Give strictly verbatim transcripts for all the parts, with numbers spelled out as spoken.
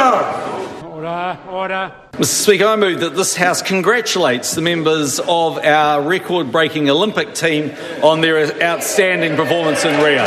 Order! Order, order. Mister Speaker, I move that this House congratulates the members of our record-breaking Olympic team on their outstanding performance in Rio.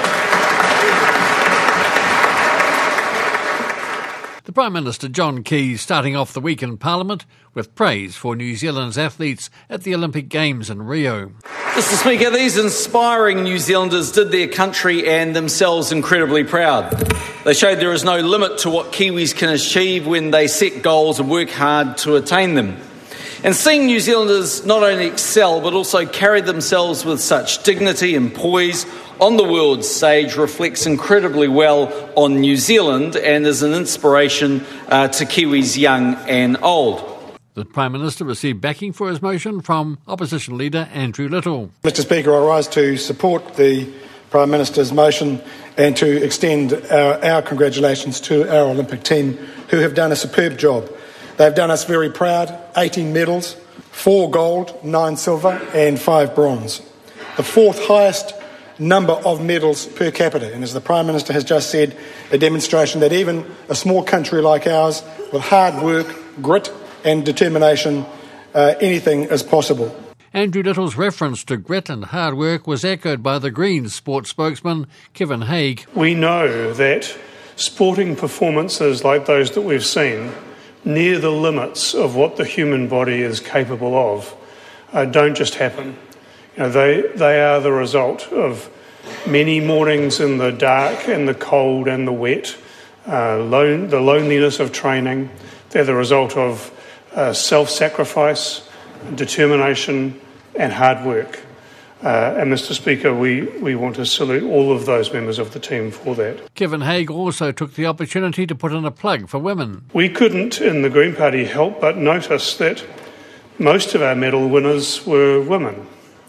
The Prime Minister John Key starting off the week in Parliament with praise for New Zealand's athletes at the Olympic Games in Rio. Mister Speaker, these inspiring New Zealanders did their country and themselves incredibly proud. They showed there is no limit to what Kiwis can achieve when they set goals and work hard to attain them. And seeing New Zealanders not only excel but also carry themselves with such dignity and poise on the world stage reflects incredibly well on New Zealand and is an inspiration uh, to Kiwis young and old. The Prime Minister received backing for his motion from Opposition Leader Andrew Little. Mister Speaker, I rise to support the Prime Minister's motion and to extend our, our congratulations to our Olympic team who have done a superb job. They've done us very proud, eighteen medals, four gold, nine silver and five bronze. The fourth highest number of medals per capita, and as the Prime Minister has just said, a demonstration that even a small country like ours, with hard work, grit and determination, uh, anything is possible. Andrew Little's reference to grit and hard work was echoed by the Greens sports spokesman Kevin Haigh. We know that sporting performances like those that we've seen, near the limits of what the human body is capable of, uh, don't just happen. You know, they, they are the result of many mornings in the dark and the cold and the wet, uh, lone, the loneliness of training. They're the result of uh, self-sacrifice, determination and hard work. Uh, and, Mister Speaker, we, we want to salute all of those members of the team for that. Kevin Haigh also took the opportunity to put in a plug for women. We couldn't, in the Green Party, help but notice that most of our medal winners were women.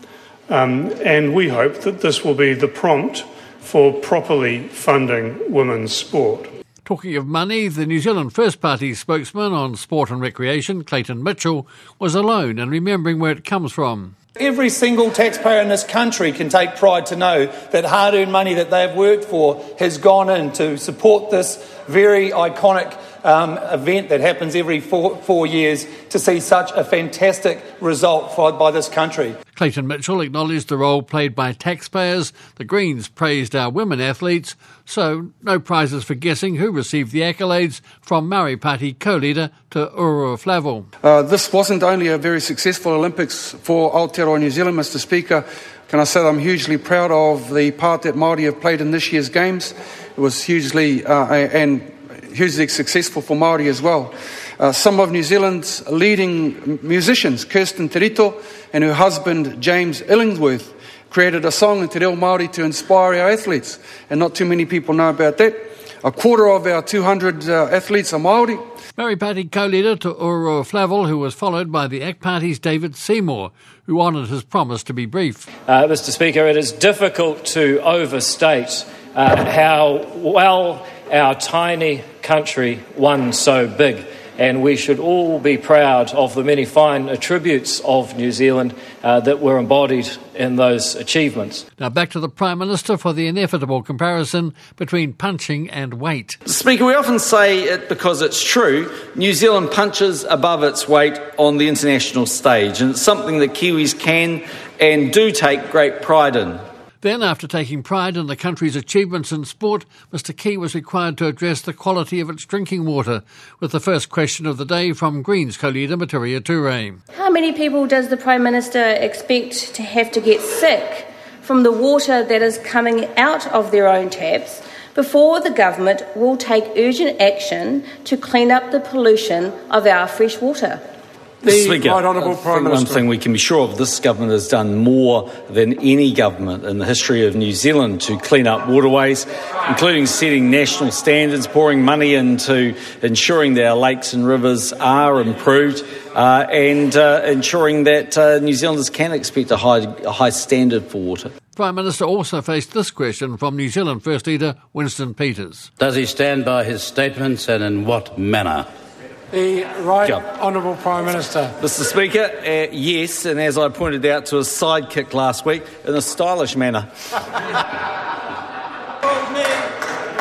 Um, and we hope that this will be the prompt for properly funding women's sport. Talking of money, the New Zealand First Party spokesman on sport and recreation, Clayton Mitchell, was alone in remembering where it comes from. Every single taxpayer in this country can take pride to know that hard-earned money that they've worked for has gone in to support this very iconic um, event that happens every four, four years to see such a fantastic result for, by this country. Clayton Mitchell acknowledged the role played by taxpayers. The Greens praised our women athletes, so no prizes for guessing who received the accolades, from Maori Party co-leader to Urua Flavel. Uh, this wasn't only a very successful Olympics for Aotearoa New Zealand, Mister Speaker. Can I say that I'm hugely proud of the part that Māori have played in this year's Games. It was hugely uh, and hugely successful for Māori as well. Uh, some of New Zealand's leading musicians, Kirsten Terito and her husband James Illingworth, created a song in Te Reo Māori to inspire our athletes, and not too many people know about that. A quarter of our two hundred uh, athletes are Māori. Maori Party co-leader to Urua Flavel, who was followed by the A C T Party's David Seymour, who honoured his promise to be brief. Uh, Mister Speaker, it is difficult to overstate uh, how well our tiny country won so big. And we should all be proud of the many fine attributes of New Zealand uh, that were embodied in those achievements. Now back to the Prime Minister for the inevitable comparison between punching and weight. Speaker, we often say it because it's true. New Zealand punches above its weight on the international stage, and it's something that Kiwis can and do take great pride in. Then, after taking pride in the country's achievements in sport, Mister Key was required to address the quality of its drinking water, with the first question of the day from Greens co-leader Matiria Ture. How many people does the Prime Minister expect to have to get sick from the water that is coming out of their own taps before the government will take urgent action to clean up the pollution of our fresh water? The Speaker, Right Honourable Prime Minister. One thing we can be sure of, this government has done more than any government in the history of New Zealand to clean up waterways, including setting national standards, pouring money into ensuring that our lakes and rivers are improved, uh, and uh, ensuring that uh, New Zealanders can expect a high, a high standard for water. Prime Minister also faced this question from New Zealand First Leader Winston Peters. Does he stand by his statements, and in what manner? The Right Honourable Prime Minister. Mister Speaker, uh, yes, and as I pointed out to his sidekick last week, in a stylish manner.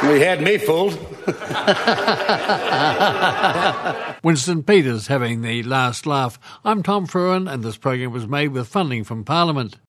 We had me fooled. Winston Peters having the last laugh. I'm Tom Fruin, and this program was made with funding from Parliament.